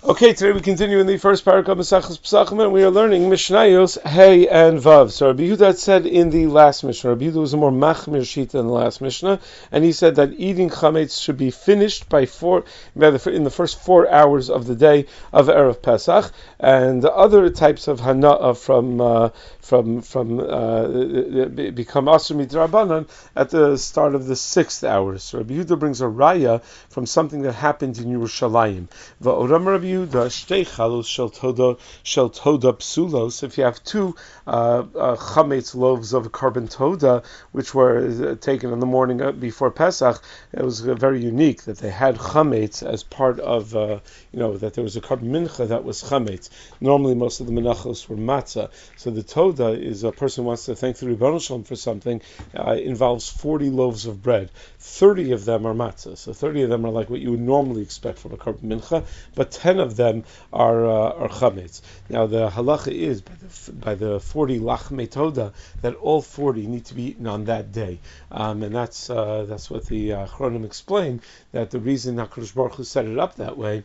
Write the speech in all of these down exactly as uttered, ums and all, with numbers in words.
Okay, today we continue in the first paragraph of Maseches Pesachim, and we are learning Mishnayos Hey and Vav. So Rabbi Yehuda said in the last Mishnah, Rabbi Yehuda was a more machmir shita in the last Mishnah, and he said that eating chametz should be finished by four, by the, in the first four hours of the day of Erev Pesach, and the other types of hana'ah from uh, from from uh, become asur midrabanan at the start of the sixth hour. So Rabbi Yehuda brings a raya from something that happened in Yerushalayim. Va'oram Rabbi Yehuda shtei chalos shel toda shel toda psulos. If you have two uh, uh, chametz loaves of carbon toda, which were uh, taken in the morning before Pesach, it was uh, very unique that they had chametz as part of, uh, you know, that there was a carbon mincha that was chametz. Normally, most of the menachos were matzah. So the toda is a person wants to thank the Rebbeinu Shalom for something. Uh, involves forty loaves of bread. thirty of them are matzah. So thirty of them are like what you would normally expect from a carbon mincha, but ten of them are uh, are chametz. Now the halacha is by the, by the forty lachmei toda that all forty need to be eaten on that day, um, and that's uh, that's what the uh, Chronim explain, that the reason HaKadosh Baruch Hu set it up that way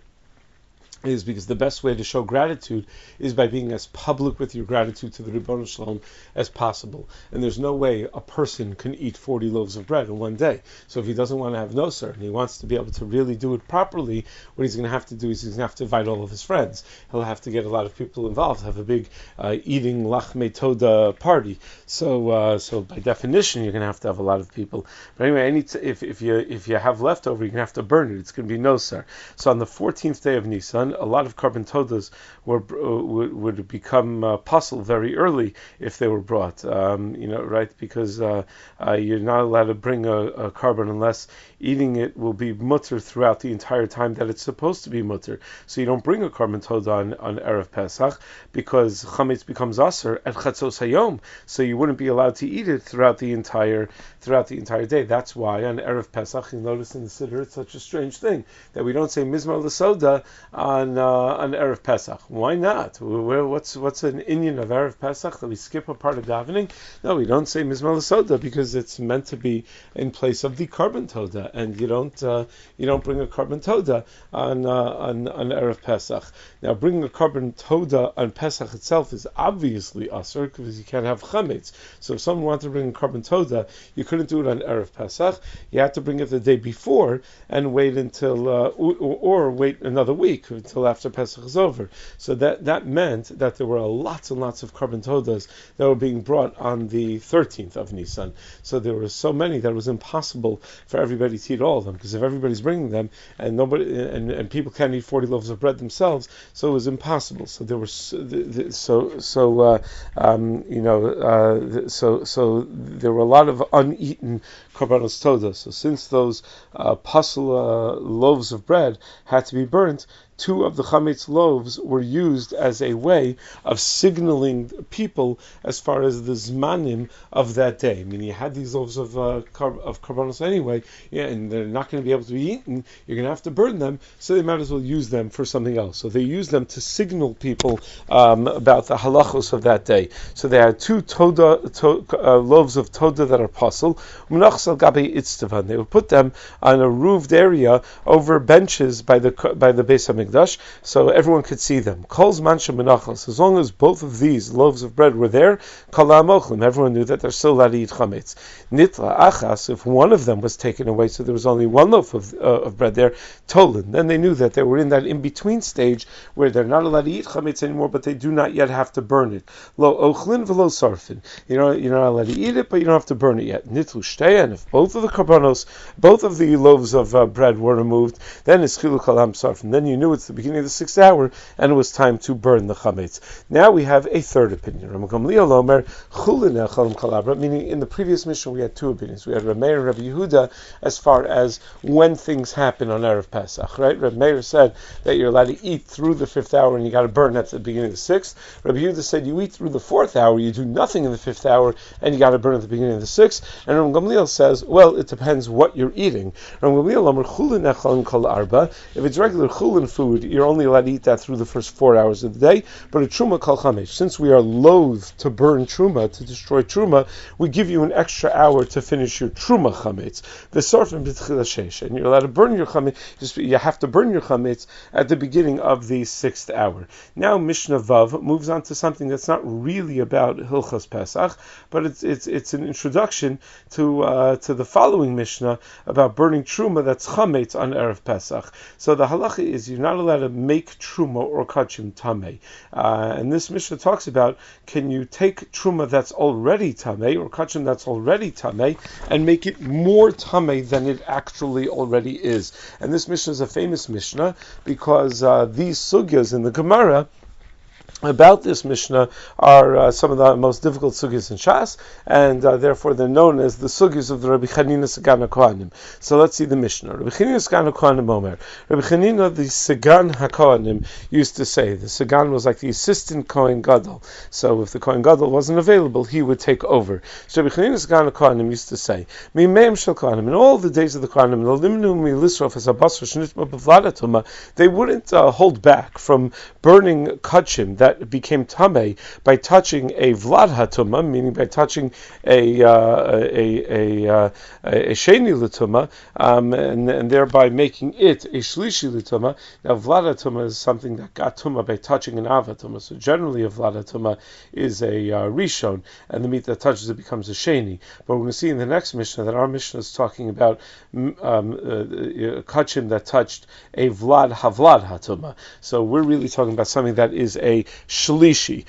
is because the best way to show gratitude is by being as public with your gratitude to the Rebbeinu Shalom as possible. And there's no way a person can eat forty loaves of bread in one day. So if he doesn't want to have noser and he wants to be able to really do it properly, what he's going to have to do is he's going to have to invite all of his friends. He'll have to get a lot of people involved, have a big uh, eating lachmei toda party. So uh, so by definition, you're going to have to have a lot of people. But anyway, any t- if if you if you have leftover, you're going to have to burn it. It's going to be noser. So on the fourteenth day of Nisan, a lot of carbon todas were uh, would, would become uh, puzzle very early if they were brought. Um, you know, right? Because uh, uh, you're not allowed to bring a, a carbon unless eating it will be mutter throughout the entire time that it's supposed to be mutter. So you don't bring a carbon toda on, on Erev Pesach because chametz becomes aser at chatzos hayom. So you wouldn't be allowed to eat it throughout the entire throughout the entire day. That's why on Erev Pesach, you notice in the Siddur, it's such a strange thing that we don't say Mizmar L'Soda on uh, on Erev Pesach. Why not? We're, what's what's an inyan of Erev Pesach that we skip a part of davening? No, we don't say Mizmar L'Soda because it's meant to be in place of the carbon toda, and you don't uh, you don't bring a carbon toda on uh, on on Erev Pesach. Now, bringing a carbon toda on Pesach itself is obviously asur because you can't have chametz. So if someone wanted to bring a carbon toda, you couldn't do it on Erev Pesach. You had to bring it the day before and wait until, uh, or, or wait another week until after Pesach is over. So that, that meant that there were lots and lots of carbon todas that were being brought on the thirteenth of Nisan. So there were so many that it was impossible for everybody to eat all of them, because if everybody's bringing them and nobody and, and people can't eat forty loaves of bread themselves, so it was impossible. So there were so so, so uh, um, you know uh, so so there were a lot of uneaten karbanos toda. So since those uh, puzzle uh, loaves of bread had to be burnt, two of the chametz loaves were used as a way of signaling people as far as the zmanim of that day. I mean, you had these loaves of uh, car- of karbanos anyway, yeah, and they're not going to be able to be eaten. You're going to have to burn them, so they might as well use them for something else. So they used them to signal people um, about the halachos of that day. So they had two toda to, uh, loaves of toda that are pasul. They would put them on a roofed area over benches by the by the Beis Hamikdash, so everyone could see them. Kol's mansha menachos. As long as both of these loaves of bread were there, kala mochlim, everyone knew that they're still allowed to eat chametz. Nitla achas, if one of them was taken away, so there was only one loaf of, uh, of bread there, tolan, then they knew that they were in that in-between stage where they're not allowed to eat chametz anymore, but they do not yet have to burn it. Lo ochlin v'lo sarfin. You know, you're not allowed to eat it, but you don't have to burn it yet. Nitlu shteya, and if both of the karbanos, both of the loaves of uh, bread were removed, then it's chilu kalam sarfin. Then you knew it's the beginning of the sixth hour, and it was time to burn the chametz. Now we have a third opinion. Rambam Gamliel Omer chulin echalim kalabra, meaning in the previous mission we had two opinions. We had Reb Meir and Rabbi Yehuda as far as when things happen on Erev Pesach, right? Reb Meir said that you're allowed to eat through the fifth hour and you got to burn at the beginning of the sixth. Rabbi Yehuda said you eat through the fourth hour, you do nothing in the fifth hour, and you got to burn at the beginning of the sixth. And Rambam Gamliel says, well, it depends what you're eating. Rambam Gamliel Omer chulin echalim kal arba. If it's regular chulin food, you're only allowed to eat that through the first four hours of the day. But a truma kal chamesh, since we are loath to burn truma, to destroy truma, we give you an extra hour to finish your truma chametz. The sarfim b'tchila sheish, and you're allowed to burn your chametz. Just you have to burn your chametz at the beginning of the sixth hour. Now Mishnah Vav moves on to something that's not really about Hilchos Pesach, but it's it's it's an introduction to uh, to the following Mishnah about burning truma that's chametz on Erev Pesach. So the halacha is you're not allowed to make truma or kachim tamei, uh, and this Mishnah talks about can you take truma that's already tamei or kachim that's already tamei and make it more tamei than it actually already is. And this Mishnah is a famous Mishnah because uh, these sugyas in the Gemara about this Mishnah are uh, some of the most difficult sugyas in Shas, and uh, therefore they're known as the sugyas of the Rabbi Chanina Sagan HaKohanim. So let's see the Mishnah. Rabbi Chanina Sagan HaKohanim Omer. Rabbi Chanina, the Sagan HaKohanim, used to say, the Sagan was like the assistant Kohen Gadol. So if the Kohen Gadol wasn't available, he would take over. So Rabbi Chanina Sagan HaKohanim used to say, Mimeim Shel Kohanim, in all the days of the Kohanim, they wouldn't uh, hold back from burning kachim that became tamei by touching a vlad hatuma, meaning by touching a uh, a a a, a sheni l'tuma, um, and, and thereby making it a shlishi l'tuma. Now vlad hatuma is something that got tuma by touching an av hatuma. So generally a vlad hatuma is a uh, rishon, and the meat that touches it becomes a sheni. But we're going to see in the next Mishnah that our Mishnah is talking about um, uh, kachim that touched a vlad havlad hatuma. So we're really talking about something that is a shlishi.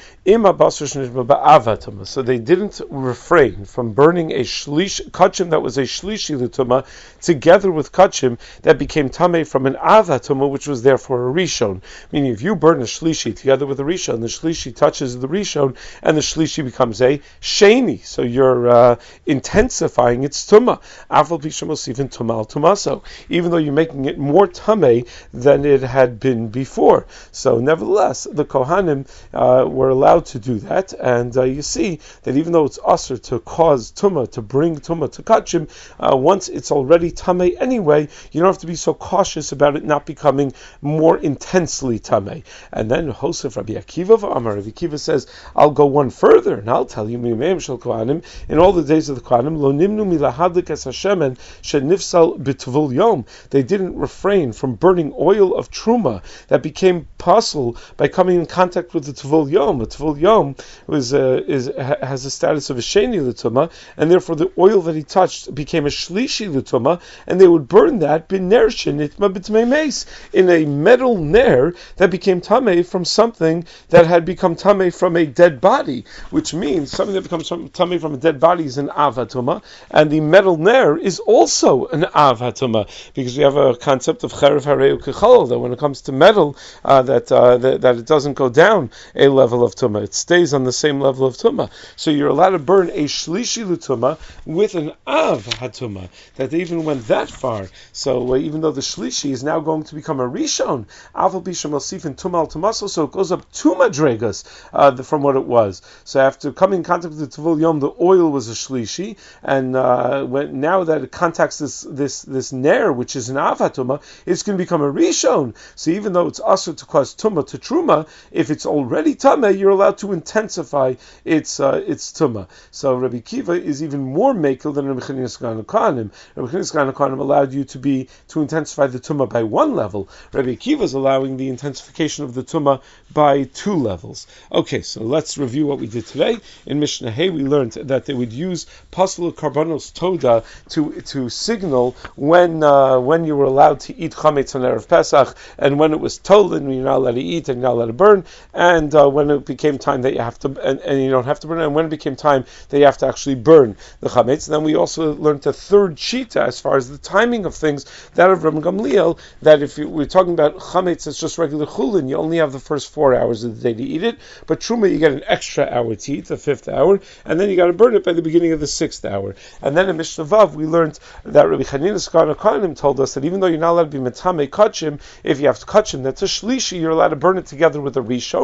So they didn't refrain from burning a shlish kachim that was a shlishi l'tuma together with kachim that became tamei from an avatuma, which was therefore a rishon. Meaning, if you burn a shlishi together with a rishon, the shlishi touches the rishon, and the shlishi becomes a sheni. So you're uh, intensifying its tuma. Afal pishamos even tumal tumaso, even though you're making it more tamei than it had been before. So nevertheless, the Kohanim uh, were allowed to do that, and uh, you see that even though it's usher to cause tumah, to bring tumah to kachim, uh, once it's already tamei anyway, you don't have to be so cautious about it not becoming more intensely tamei. And then Hosef Rabbi Akiva Amar, Rabbi Akiva says, I'll go one further, and I'll tell you, Mimeim Shel Kohanim, in all the days of the Kohanim, Lo nimnu milahadlik es hashemen shenifsal b'tvul yom, they didn't refrain from burning oil of truma that became possible by coming in contact with the Tvul Yom. The Tvul Yom was, uh, is, ha, has the status of a Sheni L'Tuma, and therefore the oil that he touched became a Shlishi L'Tuma, and they would burn that b'ner shenitma b'tmei meis, in a metal ner that became Tamei from something that had become Tamei from a dead body, which means something that becomes Tamei from a dead body is an Avatuma, and the metal ner is also an Avatuma, because we have a concept of Cherev Hareu Kechol, that when it comes to metal, uh, that, uh, that that it doesn't go down a level of tumah; it stays on the same level of tumah. So you're allowed to burn a shlishi l'tumah with an av hatuma. That they even went that far. So uh, even though the shlishi is now going to become a rishon, aval bisham osifin tumah al tumaso, so it goes up two madregas uh, from what it was. So after coming in contact with the Tvul Yom, the oil was a shlishi, and uh, when now that it contacts this this this ner, which is an av hatuma, it's going to become a rishon. So even though it's also to cause tumah to truma, if it's already tameh, you're allowed to intensify its uh, its tumah. So Rabbi Kiva is even more mekel than Rabbi Chanina Sagan HaKohanim. Rabbi Chanina Sagan HaKohanim allowed you to be to intensify the tumah by one level. Rabbi Kiva is allowing the intensification of the tumah by two levels. Okay, so let's review what we did today. In Mishnah Hay, we learned that they would use pasal karbanos toda to to signal when uh, when you were allowed to eat chametz on Erev Pesach, and when it was told and you're not allowed to eat and you're not allowed to burn, and uh, when it became time that you have to, and, and you don't have to burn, and when it became time that you have to actually burn the chametz. And then we also learned the third shita as far as the timing of things, that of Rabbi Gamliel, that if you, we're talking about chametz, it's just regular chulin, you only have the first four hours of the day to eat it, but truma you get an extra hour to eat, the fifth hour, and then you got to burn it by the beginning of the sixth hour. And then in Mishnah Vav we learned that Rabbi Chanina Sagan HaKohanim told us that even though you're not allowed to be metame kachim, if you have to kachim that's a shlishi, you're allowed to burn it together with a rishon,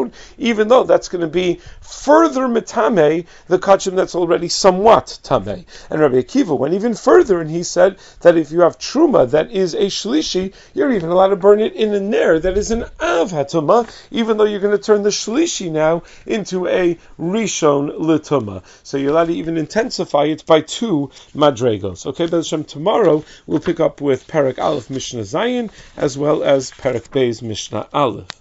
rishon, even though that's going to be further mitame the kachim that's already somewhat tameh. And Rabbi Akiva went even further, and he said that if you have truma that is a shlishi, you're even allowed to burn it in a ner that is an av hatuma, even though you're going to turn the shlishi now into a rishon lituma. So you're allowed to even intensify it by two madregos. Okay, B'ez Hashem, tomorrow we'll pick up with Perek Aleph Mishnah Zayin as well as Perek Beis Mishnah Aleph.